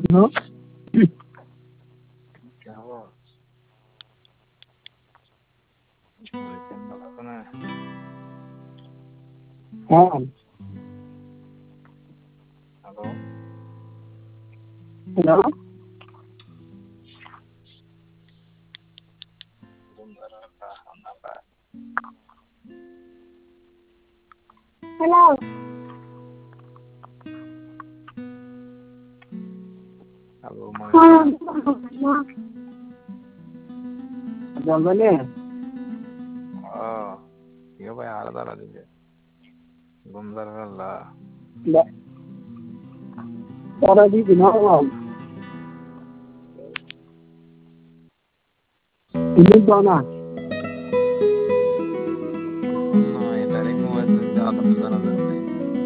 No? क्या हुआ? सुना है? हाँ हेलो हेलो हेलो हेलो हाँ जंगले ये भाई आरदार आदित्य गुंदर रल्ला और अभी दिनाओ ini dona no इधर एक मोबाइल से ज़्यादा मिलता नजर नहीं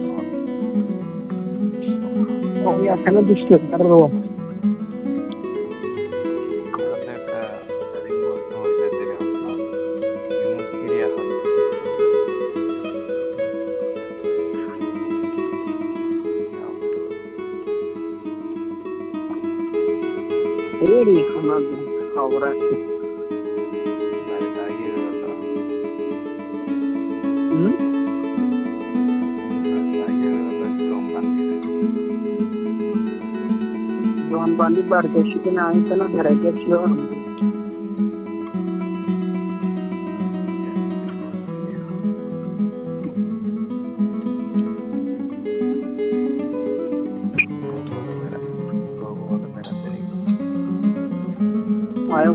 oh ya karena disturb terus अरे का इधर एक मोबाइल से हो जाते हैं अपना ये मुझे क्या होता ini karena khawra बारिश आ गई है तो बारिश आ गई है तो ड्रोन बंदी है Doan bandi bar desi kena angkana derajat sio Gogo तो मेरा तेरी ayo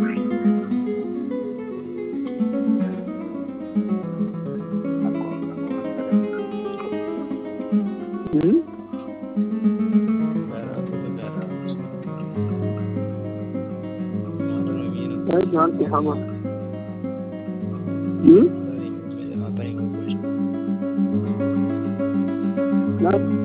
ayo jangan dihawa nah